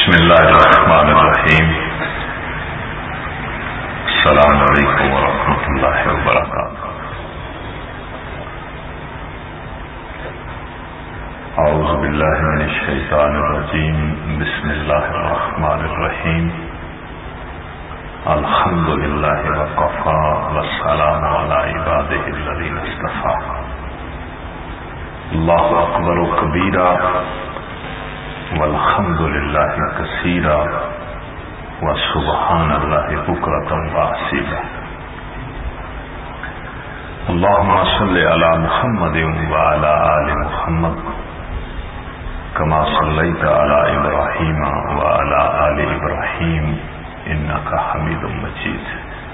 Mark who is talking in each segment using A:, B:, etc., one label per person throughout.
A: بسم اللہ الرحمن الرحیم السلام علیکم ورحمۃ اللہ وبرکاتہ. اعوذ باللہ من الشیطان الرجیم. بسم اللہ الرحمن الرحیم. الحمد للہ وکفی والسلام علی عبادہ الذین اصطفی. اللہ اکبر کبیرا والحمد للہ کثیرا وسبحان اللہ بکرۃ واصیلا. اللهم صل علی محمد وعلی آل محمد کما صلیت علی ابراہیم وعلی آل ابراہیم انک حمید مجید.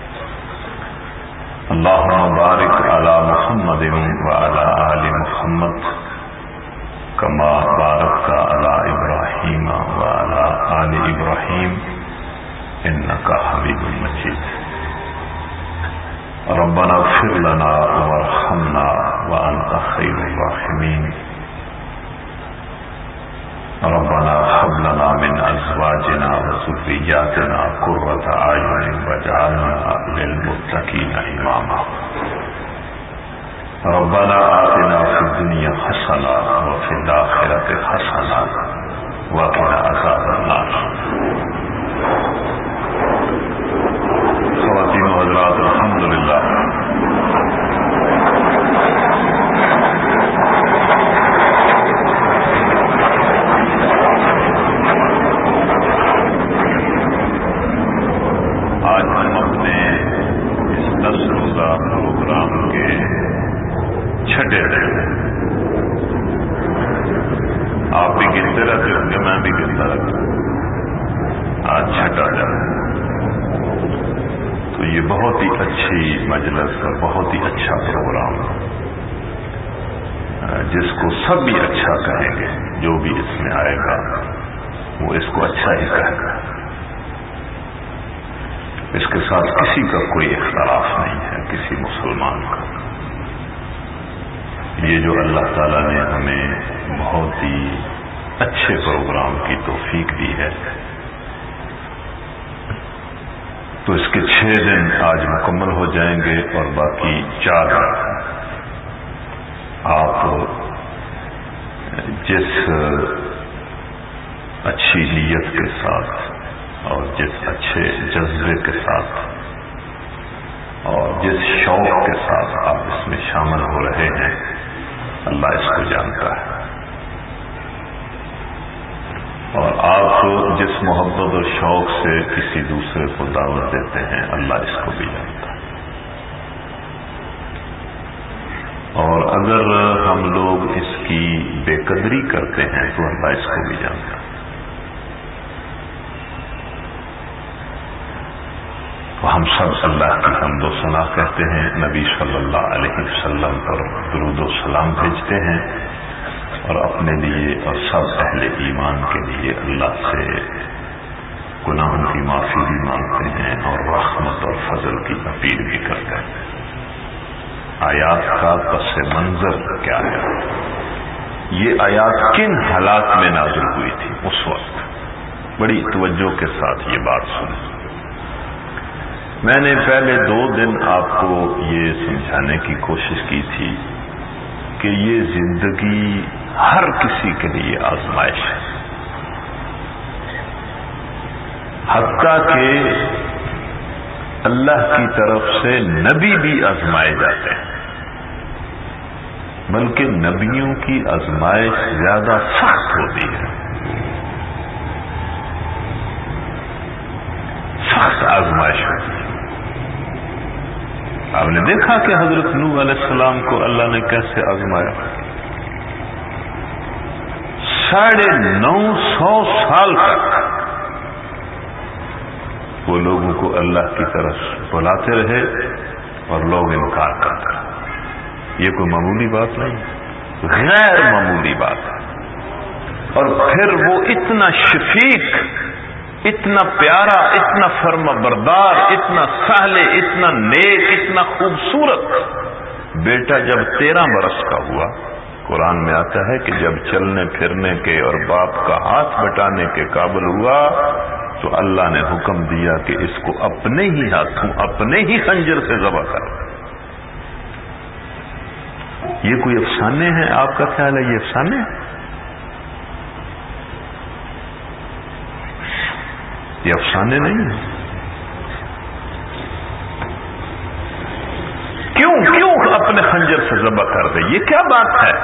A: اللهم بارک علی محمد وعلی آل محمد کما بارکت علی ابراہیم وعلی آل ابراہیم انک حمید مجید. ربنا اغفر لنا وارحمنا وانت خیر الراحمین. ربنا هب لنا من ازواجنا وذرياتنا قرة اعین واجعلنا للمتقین اماما. ربنا آتنا فی الدنیا حسنہ وفی الآخرۃ حسنہ وقنا عذاب النار. خواتین و حضرات، الحمدللہ آج ہم اپنے اس 10 روزہ پروگرام کے چھٹے دن، آپ بھی گنتے رہتے ہوں گے، میں بھی گنتا رہتا ہوں، آج چھٹا دن. تو یہ بہت ہی اچھی مجلس اور بہت ہی اچھا پروگرام، جس کو سب بھی اچھا کہیں گے. جو بھی اس میں آئے گا وہ اس کو اچھا ہی کہے گا. اس کے ساتھ کسی کا کوئی اختلاف نہیں ہے، کسی مسلمان کا. یہ جو اللہ تعالیٰ نے ہمیں بہت ہی اچھے پروگرام کی توفیق دی ہے، تو اس کے 6 دن آج مکمل ہو جائیں گے اور باقی 4 آپ جس اچھی نیت کے ساتھ اور جس اچھے جذبے کے ساتھ اور جس شوق کے ساتھ آپ اس میں شامل ہو رہے ہیں، اللہ اس کو جانتا ہے. اور آپ جس محبت اور شوق سے کسی دوسرے کو دعوت دیتے ہیں، اللہ اس کو بھی جانتا ہے. اور اگر ہم لوگ اس کی بے قدری کرتے ہیں تو اللہ اس کو بھی جانتا ہے. تو ہم سب اللہ کی حمد و ثنا کہتے ہیں، نبی صلی اللہ علیہ وسلم پر درود و سلام بھیجتے ہیں، اور اپنے لیے اور سب اہل ایمان کے لیے اللہ سے گناہوں کی معافی بھی مانگتے ہیں اور رحمت اور فضل کی اپیل بھی کرتے ہیں. آیات کا پس منظر کیا ہے؟ یہ آیات کن حالات میں نازل ہوئی تھی اس وقت؟ بڑی توجہ کے ساتھ یہ بات سنیں. میں نے پہلے 2 دن آپ کو یہ سمجھانے کی کوشش کی تھی کہ یہ زندگی ہر کسی کے لیے آزمائش ہے، حتیٰ کہ اللہ کی طرف سے نبی بھی آزمائے جاتے ہیں، بلکہ نبیوں کی آزمائش زیادہ سخت ہوتی ہے. سخت آزمائش ہوتی ہے. آپ نے دیکھا کہ حضرت نوح علیہ السلام کو اللہ نے کیسے آزمایا. 950 سال تک وہ لوگوں کو اللہ کی طرف بلاتے رہے اور لوگ انکار کرتے رہے. یہ کوئی معمولی بات نہیں، غیر معمولی بات ہے. اور پھر وہ اتنا شفیق، اتنا پیارا، اتنا فرما بردار، اتنا سہل، اتنا نیک، اتنا خوبصورت بیٹا جب 13 برس کا ہوا قرآن میں آتا ہے کہ جب چلنے پھرنے کے اور باپ کا ہاتھ بٹانے کے قابل ہوا تو اللہ نے حکم دیا کہ اس کو اپنے ہی ہاتھوں اپنے ہی خنجر سے ذبح کر۔ یہ کوئی افسانے ہیں؟ آپ کا خیال ہے یہ افسانے ہیں؟ یہ افسانے نہیں ہیں۔ کیوں اپنے خنجر سے ذبح کر دے؟ یہ کیا بات ہے؟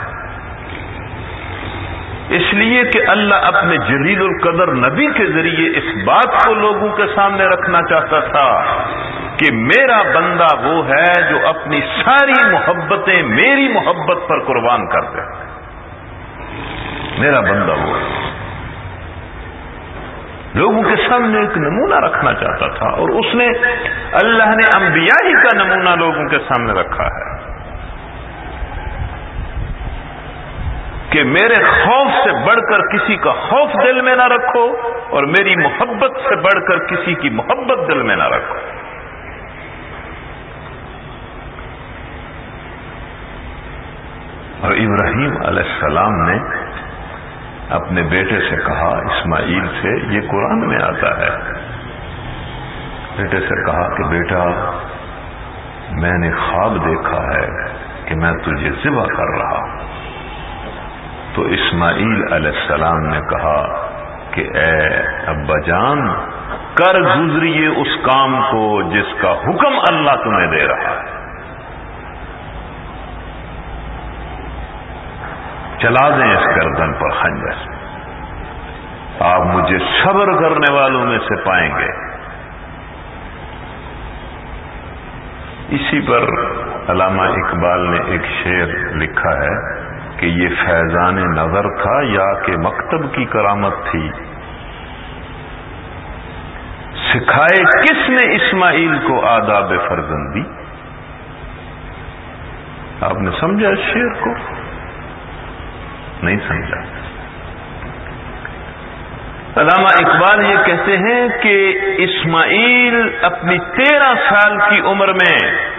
A: اس لیے کہ اللہ اپنے جلیل القدر نبی کے ذریعے اس بات کو لوگوں کے سامنے رکھنا چاہتا تھا کہ میرا بندہ وہ ہے جو اپنی ساری محبتیں میری محبت پر قربان کر دے۔ میرا بندہ وہ ہے، لوگوں کے سامنے ایک نمونہ رکھنا چاہتا تھا، اور اس نے اللہ نے انبیاء ہی کا نمونہ لوگوں کے سامنے رکھا ہے کہ میرے خوف سے بڑھ کر کسی کا خوف دل میں نہ رکھو، اور میری محبت سے بڑھ کر کسی کی محبت دل میں نہ رکھو۔ اور ابراہیم علیہ السلام نے اپنے بیٹے سے کہا، اسماعیل سے، یہ قرآن میں آتا ہے، بیٹے سے کہا کہ بیٹا میں نے خواب دیکھا ہے کہ میں تجھے ذبح کر رہا ہوں۔ تو اسماعیل علیہ السلام نے کہا کہ اے ابا جان، کر گزریے اس کام کو جس کا حکم اللہ تمہیں دے رہا ہے، چلا دیں اس گردن پر خنجر، آپ مجھے صبر کرنے والوں میں سے پائیں گے۔ اسی پر علامہ اقبال نے ایک شعر لکھا ہے کہ یہ فیضان نظر تھا یا کہ مکتب کی کرامت تھی، سکھائے کس نے اسماعیل کو آداب فرزندی۔ آپ نے سمجھا اس شعر کو؟ نہیں سمجھا۔ علامہ اقبال یہ کہتے ہیں کہ اسماعیل اپنی 13 سال کی عمر میں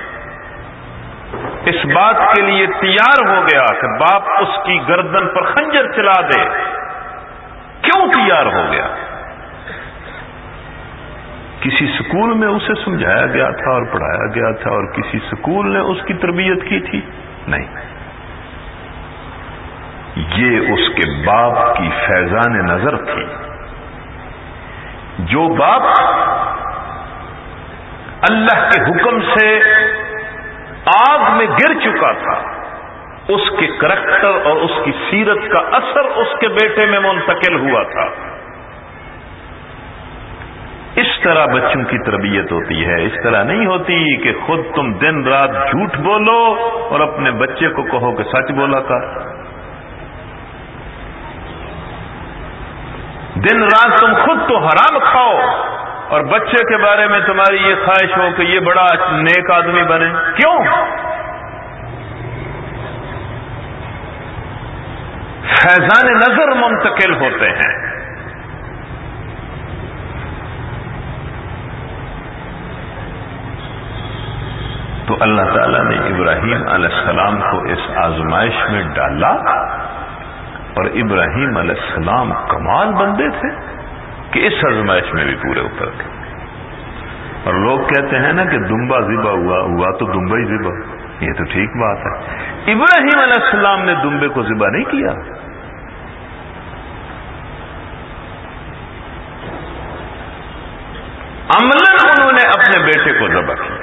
A: اس بات کے لیے تیار ہو گیا کہ باپ اس کی گردن پر خنجر چلا دے۔ کیوں تیار ہو گیا؟ کسی سکول میں اسے سمجھایا گیا تھا اور پڑھایا گیا تھا اور کسی سکول نے اس کی تربیت کی تھی؟ نہیں، یہ اس کے باپ کی فیضان نظر تھی۔ جو باپ اللہ کے حکم سے آگ میں گر چکا تھا، اس کے کریکٹر اور اس کی سیرت کا اثر اس کے بیٹے میں منتقل ہوا تھا۔ اس طرح بچوں کی تربیت ہوتی ہے، اس طرح نہیں ہوتی کہ خود تم دن رات جھوٹ بولو اور اپنے بچے کو کہو کہ سچ بولا کر۔ دن رات تم خود تو حرام کھاؤ اور بچے کے بارے میں تمہاری یہ خواہش ہو کہ یہ بڑا نیک آدمی بنے۔ کیوں؟ فیضان نظر منتقل ہوتے ہیں۔ تو اللہ تعالیٰ نے ابراہیم علیہ السلام کو اس آزمائش میں ڈالا، اور ابراہیم علیہ السلام کمال بندے تھے کہ اس آزمائش میں بھی پورے اتر گئے۔ اور لوگ کہتے ہیں نا کہ دمبا ذبح ہوا تو دمبا ہی ذبح، یہ تو ٹھیک بات ہے۔ ابراہیم علیہ السلام نے دمبے کو ذبح نہیں کیا، عملاً انہوں نے اپنے بیٹے کو ذبح کیا،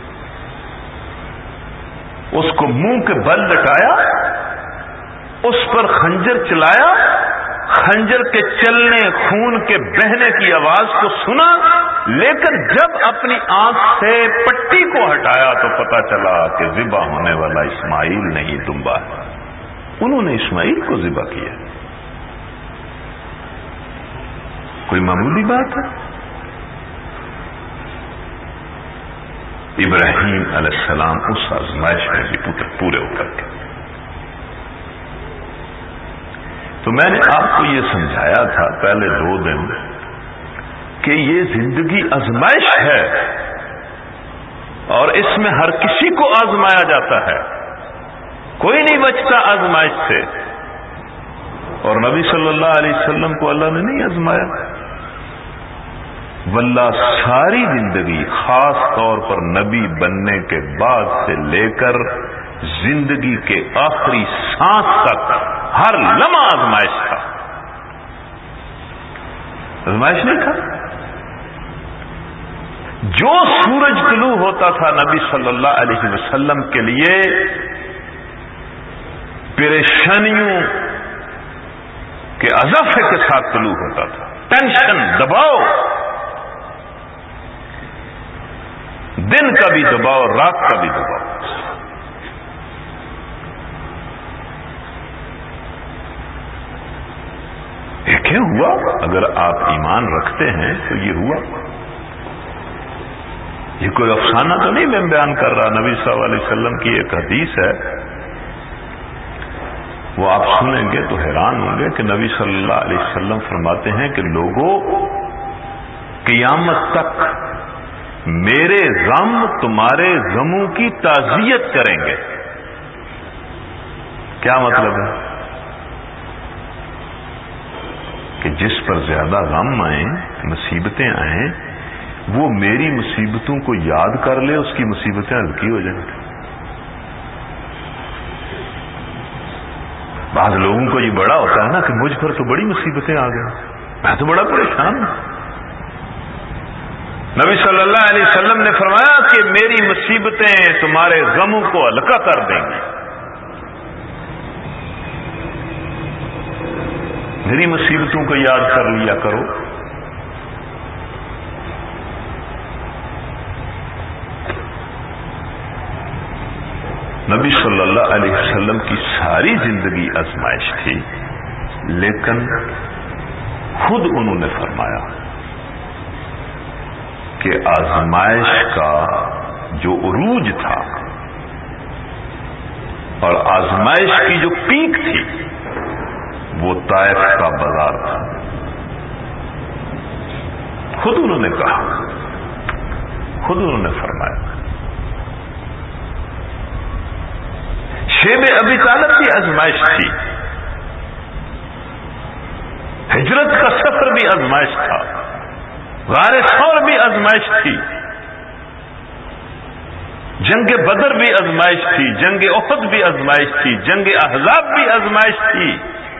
A: اس کو منہ کے بل لٹایا، اس پر خنجر چلایا، خنجر کے چلنے، خون کے بہنے کی آواز کو سنا، لیکن جب اپنی آنکھ سے پٹی کو ہٹایا تو پتا چلا کہ ذبح ہونے والا اسماعیل نہیں دمبا ہے۔ انہوں نے اسماعیل کو ذبح کیا۔ کوئی معمولی بات ہے؟ ابراہیم علیہ السلام اس آزمائش میں بھی پورے اتر گئے۔ تو میں نے آپ کو یہ سمجھایا تھا پہلے 2 دن کہ یہ زندگی آزمائش ہے اور اس میں ہر کسی کو آزمایا جاتا ہے، کوئی نہیں بچتا آزمائش سے، اور نبی صلی اللہ علیہ وسلم کو اللہ نے نہیں آزمایا؟ واللہ ساری زندگی، خاص طور پر نبی بننے کے بعد سے لے کر زندگی کے آخری سانس تک ہر لمحہ آزمائش تھا، آزمائش نہیں تھا؟ جو سورج طلوع ہوتا تھا نبی صلی اللہ علیہ وسلم کے لیے پریشانیوں کے اضافے کے ساتھ طلوع ہوتا تھا، ٹینشن، دباؤ، دن کا بھی دباؤ، رات کا بھی دباؤ۔ یہ کیوں ہوا؟ اگر آپ ایمان رکھتے ہیں تو یہ ہوا۔ یہ کوئی افسانہ تو نہیں میں بیان کر رہا، نبی صلی اللہ علیہ وسلم کی ایک حدیث ہے، وہ آپ سنیں گے تو حیران ہوں گے کہ نبی صلی اللہ علیہ وسلم فرماتے ہیں کہ لوگوں، قیامت تک میرے غم تمہارے غموں کی تعزیت کریں گے۔ کیا مطلب ہے؟ کہ جس پر زیادہ غم آئیں، مصیبتیں آئیں، وہ میری مصیبتوں کو یاد کر لے، اس کی مصیبتیں ہلکی ہو جائیں۔ بعض لوگوں کو یہ بڑا ہوتا ہے نا کہ مجھ پر تو بڑی مصیبتیں آ گئی، میں تو بڑا پریشان ہوں۔ نبی صلی اللہ علیہ وسلم نے فرمایا کہ میری مصیبتیں تمہارے غموں کو ہلکا کر دیں گی، میری مصیبتوں کو یاد کر لیا کرو۔ نبی صلی اللہ علیہ وسلم کی ساری زندگی آزمائش تھی، لیکن خود انہوں نے فرمایا کہ آزمائش کا جو عروج تھا اور آزمائش کی جو پیک تھی وہ طائف کا بازار تھا۔ خود انہوں نے کہا، خود انہوں نے فرمایا۔ شیب ابی طالب کی آزمائش تھی، ہجرت کا سفر بھی آزمائش تھا، غار ثور بھی آزمائش تھی، جنگ بدر بھی آزمائش تھی، جنگ احد بھی آزمائش تھی، جنگ احزاب بھی آزمائش تھی،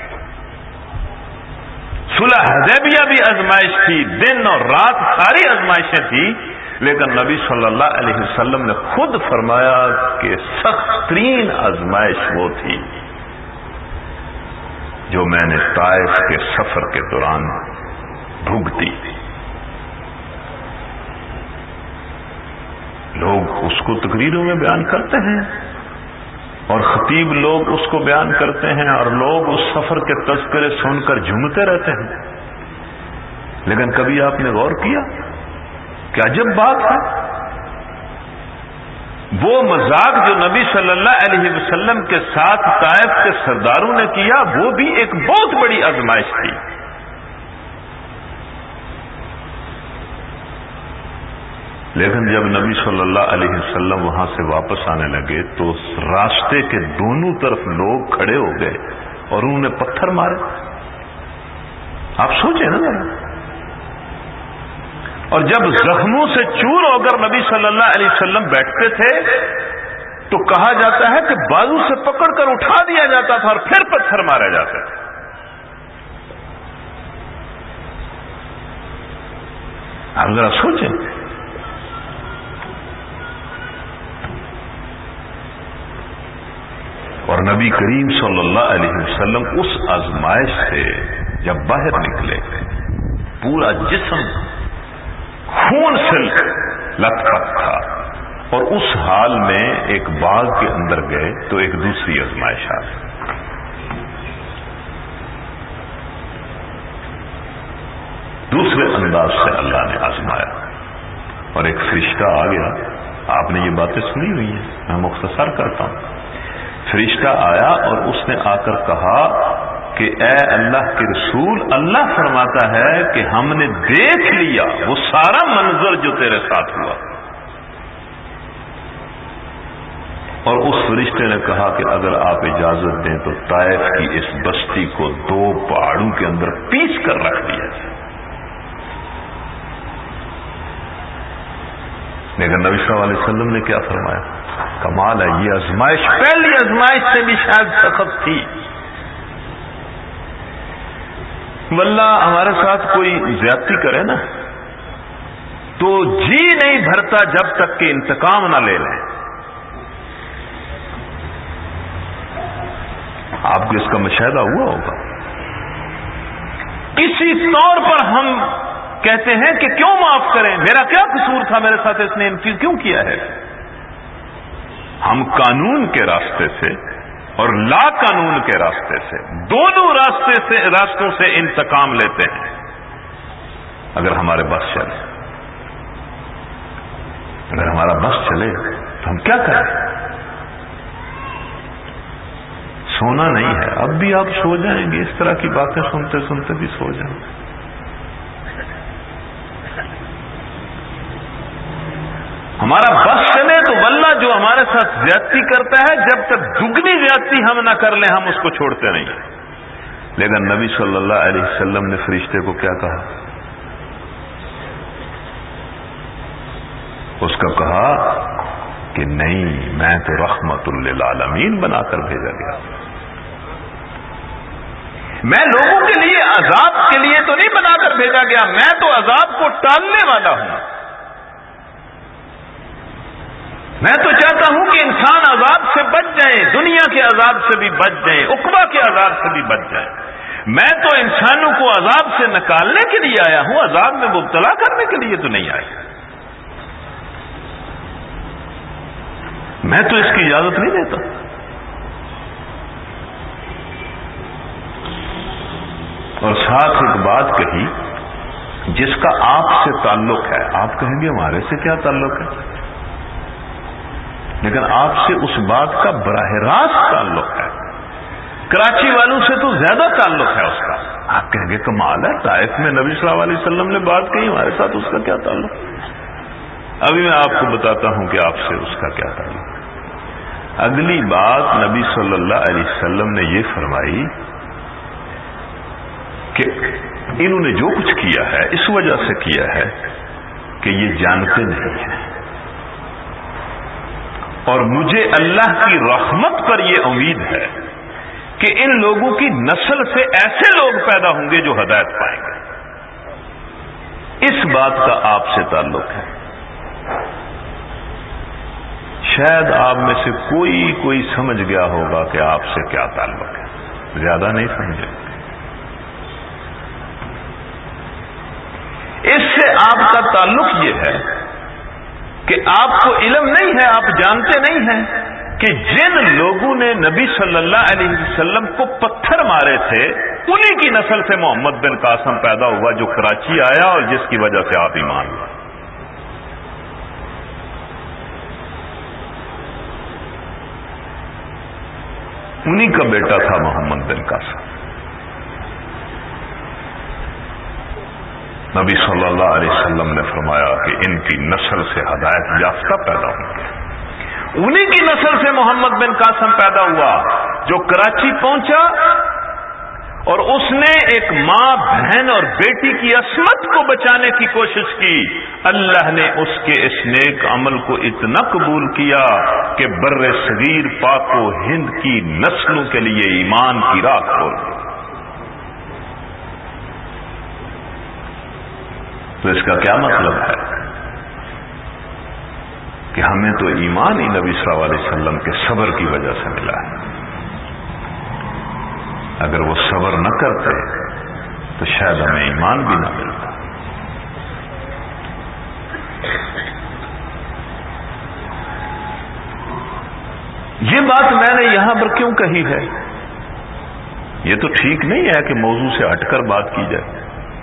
A: صلح حدیبیہ بھی آزمائش تھی، دن اور رات ساری آزمائشیں تھیں، لیکن نبی صلی اللہ علیہ وسلم نے خود فرمایا کہ سخت ترین آزمائش وہ تھی جو میں نے طائف کے سفر کے دوران بھگتی تھی۔ لوگ اس کو تقریروں میں بیان کرتے ہیں اور خطیب لوگ اس کو بیان کرتے ہیں اور لوگ اس سفر کے تذکرے سن کر جھومتے رہتے ہیں، لیکن کبھی آپ نے غور کیا کہ عجب بات ہے، وہ مذاق جو نبی صلی اللہ علیہ وسلم کے ساتھ طائف کے سرداروں نے کیا وہ بھی ایک بہت بڑی آزمائش تھی، لیکن جب نبی صلی اللہ علیہ وسلم وہاں سے واپس آنے لگے تو راستے کے دونوں طرف لوگ کھڑے ہو گئے اور انہوں نے پتھر مارے۔ آپ سوچیں نا ذرا، اور جب زخموں سے چور ہو کر نبی صلی اللہ علیہ وسلم بیٹھتے تھے تو کہا جاتا ہے کہ بازو سے پکڑ کر اٹھا دیا جاتا تھا اور پھر پتھر مارے جاتے تھے۔ آپ ذرا سوچیں، اور نبی کریم صلی اللہ علیہ وسلم اس آزمائش سے جب باہر نکلے پورا جسم خون سے لت پت تھا، اور اس حال میں ایک باغ کے اندر گئے تو ایک دوسری آزمائش آ گئی۔ دوسرے انداز سے اللہ نے آزمایا اور ایک فرشتہ آ گیا۔ آپ نے یہ باتیں سنی ہوئی ہیں، میں مختصر کرتا ہوں۔ فرشتہ آیا اور اس نے آ کر کہا کہ اے اللہ کے رسول، اللہ فرماتا ہے کہ ہم نے دیکھ لیا وہ سارا منظر جو تیرے ساتھ ہوا، اور اس فرشتے نے کہا کہ اگر آپ اجازت دیں تو طائف کی اس بستی کو 2 پہاڑوں کے اندر پیس کر رکھ دیا جائے. لیکن نبی صلی اللہ علیہ وسلم نے کیا فرمایا؟ کمال ہے، یہ آزمائش پہلی آزمائش سے بھی شاید سخت تھی. واللہ ہمارے ساتھ کوئی زیادتی کرے نا تو جی نہیں بھرتا جب تک کہ انتقام نہ لے لیں. آپ کو اس کا مشاہدہ ہوا ہوگا. کسی طور پر ہم کہتے ہیں کہ کیوں معاف کریں، میرا کیا قصور تھا، میرے ساتھ اس نے کیوں کیا ہے. ہم قانون کے راستے سے اور لا قانون کے راستے سے، دونوں راستوں سے انتقام لیتے ہیں. اگر ہمارے بس چلے، اگر ہمارا بس چلے تو ہم کیا کریں؟ سونا نہیں ہے. اب بھی آپ سو جائیں گے، اس طرح کی باتیں سنتے سنتے بھی سو جائیں گے. ہمارا بس چلے تو واللہ جو ہمارے ساتھ زیادتی کرتا ہے، جب تک دگنی زیادتی ہم نہ کر لیں ہم اس کو چھوڑتے نہیں. لیکن نبی صلی اللہ علیہ وسلم نے فرشتے کو کیا کہا؟ اس کا کہا کہ نہیں، میں تو رحمت للعالمین بنا کر بھیجا گیا. میں لوگوں کے لیے عذاب کے لیے تو نہیں بنا کر بھیجا گیا، میں تو عذاب کو ٹالنے والا ہوں. میں تو چاہتا ہوں کہ انسان عذاب سے بچ جائیں، دنیا کے عذاب سے بھی بچ جائیں، عقبہ کے عذاب سے بھی بچ جائیں. میں تو انسانوں کو عذاب سے نکالنے کے لیے آیا ہوں، عذاب میں مبتلا کرنے کے لیے تو نہیں آیا. میں تو اس کی اجازت نہیں دیتا. اور ساتھ ایک بات کہی جس کا آپ سے تعلق ہے. آپ کہیں گے ہمارے سے کیا تعلق ہے؟ لیکن آپ سے اس بات کا براہ راست تعلق ہے. کراچی والوں سے تو زیادہ تعلق ہے اس کا. آپ کہیں گے کمال ہے، طائف میں نبی صلی اللہ علیہ وسلم نے بات کہی، ہمارے ساتھ اس کا کیا تعلق؟ ابھی میں آپ کو بتاتا ہوں کہ آپ سے اس کا کیا تعلق. اگلی بات نبی صلی اللہ علیہ وسلم نے یہ فرمائی کہ انہوں نے جو کچھ کیا ہے اس وجہ سے کیا ہے کہ یہ جانتے نہیں ہیں، اور مجھے اللہ کی رحمت پر یہ امید ہے کہ ان لوگوں کی نسل سے ایسے لوگ پیدا ہوں گے جو ہدایت پائیں گے. اس بات کا آپ سے تعلق ہے. شاید آپ میں سے کوئی سمجھ گیا ہوگا کہ آپ سے کیا تعلق ہے، زیادہ نہیں سمجھے. اس سے آپ کا تعلق یہ ہے کہ آپ کو علم نہیں ہے، آپ جانتے نہیں ہیں کہ جن لوگوں نے نبی صلی اللہ علیہ وسلم کو پتھر مارے تھے انہی کی نسل سے محمد بن قاسم پیدا ہوا جو کراچی آیا اور جس کی وجہ سے آپ ایمان لائے. انہی کا بیٹا تھا محمد بن قاسم. نبی صلی اللہ علیہ وسلم نے فرمایا کہ ان کی نسل سے ہدایت یافتہ پیدا ہوں گے. انہی کی نسل سے محمد بن قاسم پیدا ہوا جو کراچی پہنچا اور اس نے ایک ماں، بہن اور بیٹی کی عصمت کو بچانے کی کوشش کی. اللہ نے اس کے اس نیک عمل کو اتنا قبول کیا کہ بر صغیر پاک و ہند کی نسلوں کے لیے ایمان کی راہ کھول دی. تو اس کا کیا مطلب ہے کہ ہمیں تو ایمان ہی نبی صلی اللہ علیہ وسلم کے صبر کی وجہ سے ملا ہے. اگر وہ صبر نہ کرتے تو شاید ہمیں ایمان بھی نہ ملتا. یہ بات میں نے یہاں پر کیوں کہی ہے؟ یہ تو ٹھیک نہیں ہے کہ موضوع سے ہٹ کر بات کی جائے.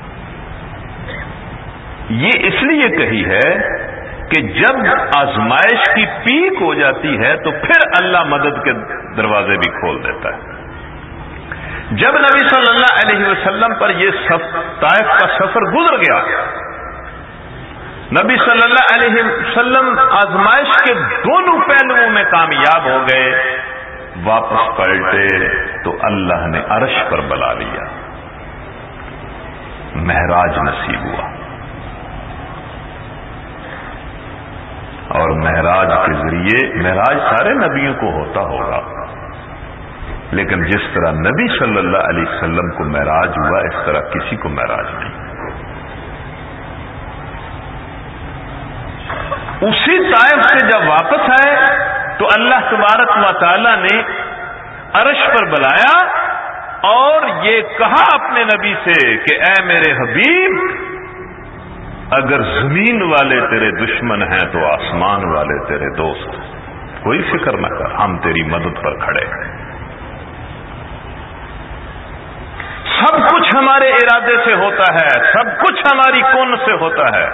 A: یہ اس لیے کہی ہے کہ جب آزمائش کی پیک ہو جاتی ہے تو پھر اللہ مدد کے دروازے بھی کھول دیتا ہے. جب نبی صلی اللہ علیہ وسلم پر یہ طائف کا سفر گزر گیا نبی صلی اللہ علیہ وسلم آزمائش کے دونوں پہلوؤں میں کامیاب ہو گئے، واپس پلٹے تو اللہ نے عرش پر بلا لیا، معراج نصیب ہوا، اور معراج کے ذریعے، معراج سارے نبیوں کو ہوتا ہوگا، لیکن جس طرح نبی صلی اللہ علیہ وسلم کو معراج ہوا اس طرح کسی کو معراج نہیں۔ اسی طائف سے جب واپس آئے تو اللہ تبارک و تعالی نے عرش پر بلایا اور یہ کہا اپنے نبی سے کہ اے میرے حبیب، اگر زمین والے تیرے دشمن ہیں تو آسمان والے تیرے دوست، کوئی فکر نہ کر، ہم تیری مدد پر کھڑے ہیں۔ سب کچھ ہمارے ارادے سے ہوتا ہے، سب کچھ ہماری کون سے ہوتا ہے۔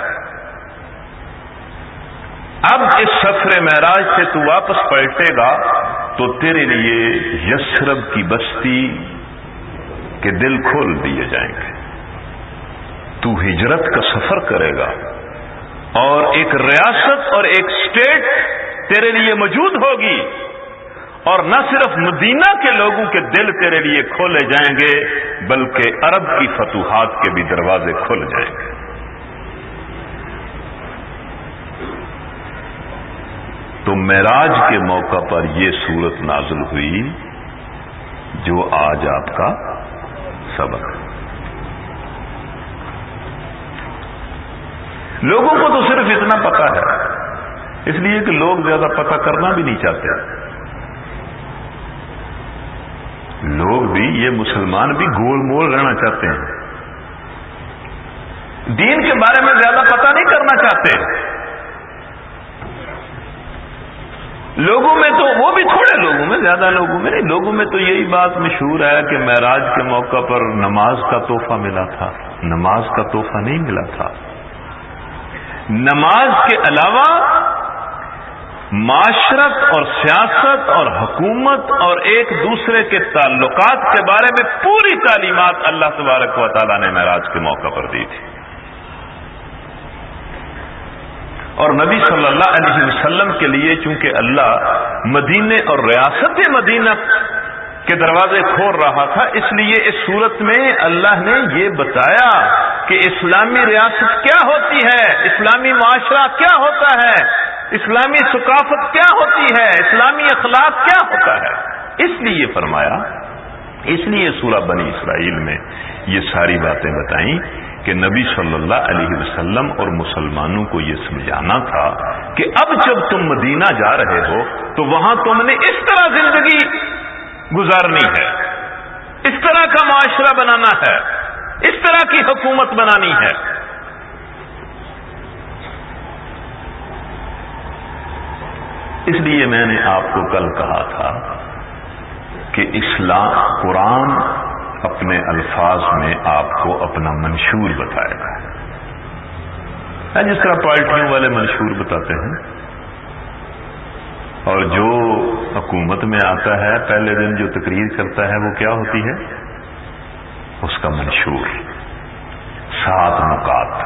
A: اب اس سفر معراج سے تو واپس پلٹے گا تو تیرے لیے یثرب کی بستی کے دل کھول دیے جائیں گے، تو ہجرت کا سفر کرے گا، اور ایک ریاست اور ایک اسٹیٹ تیرے لیے موجود ہوگی، اور نہ صرف مدینہ کے لوگوں کے دل تیرے لیے کھولے جائیں گے بلکہ عرب کی فتوحات کے بھی دروازے کھل جائیں گے۔ تو معراج کے موقع پر یہ صورت نازل ہوئی جو آج آپ کا سبق ہے۔ لوگوں کو تو صرف اتنا پتا ہے، اس لیے کہ لوگ زیادہ پتا کرنا بھی نہیں چاہتے۔ لوگ بھی، یہ مسلمان بھی گول مول رہنا چاہتے ہیں، دین کے بارے میں زیادہ پتا نہیں کرنا چاہتے۔ لوگوں میں تو، وہ بھی تھوڑے لوگوں میں، زیادہ لوگوں میں نہیں، لوگوں میں تو یہی بات مشہور ہے کہ معراج کے موقع پر نماز کا تحفہ ملا تھا۔ نماز کا تحفہ نہیں ملا تھا۔ نماز کے علاوہ معاشرت اور سیاست اور حکومت اور ایک دوسرے کے تعلقات کے بارے میں پوری تعلیمات اللہ تبارک و تعالیٰ نے معراج کے موقع پر دی تھی، اور نبی صلی اللہ علیہ وسلم کے لیے چونکہ اللہ مدینے اور ریاست مدینہ کے دروازے کھول رہا تھا، اس لیے اس صورت میں اللہ نے یہ بتایا کہ اسلامی ریاست کیا ہوتی ہے، اسلامی معاشرہ کیا ہوتا ہے، اسلامی ثقافت کیا ہوتی ہے، اسلامی اخلاق کیا ہوتا ہے۔ اس لیے فرمایا، اس لیے سورہ بنی اسرائیل میں یہ ساری باتیں بتائیں کہ نبی صلی اللہ علیہ وسلم اور مسلمانوں کو یہ سمجھانا تھا کہ اب جب تم مدینہ جا رہے ہو تو وہاں تم نے اس طرح زندگی گزارنی ہے، اس طرح کا معاشرہ بنانا ہے، اس طرح کی حکومت بنانی ہے۔ اس لیے میں نے آپ کو کل کہا تھا کہ اسلام، قرآن اپنے الفاظ میں آپ کو اپنا منشور بتائے گا، جس طرح پارٹیوں والے منشور بتاتے ہیں، اور جو حکومت میں آتا ہے پہلے دن جو تقریر کرتا ہے وہ کیا ہوتی ہے؟ اس کا منشور 7 نکات،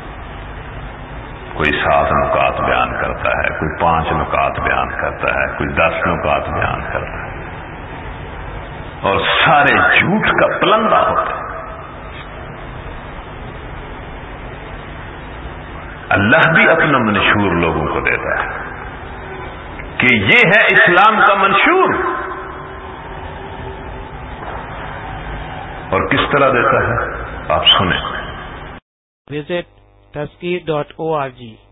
A: کوئی 7 نکات بیان کرتا ہے، کوئی 5 نکات بیان کرتا ہے، کوئی 10 نکات بیان کرتا ہے، اور سارے جھوٹ کا پلندہ ہوتا ہے۔ اللہ بھی اپنا منشور لوگوں کو دیتا ہے کہ یہ ہے اسلام کا منشور، اور کس طرح دیتا ہے آپ سنیں۔
B: visit tazkir.org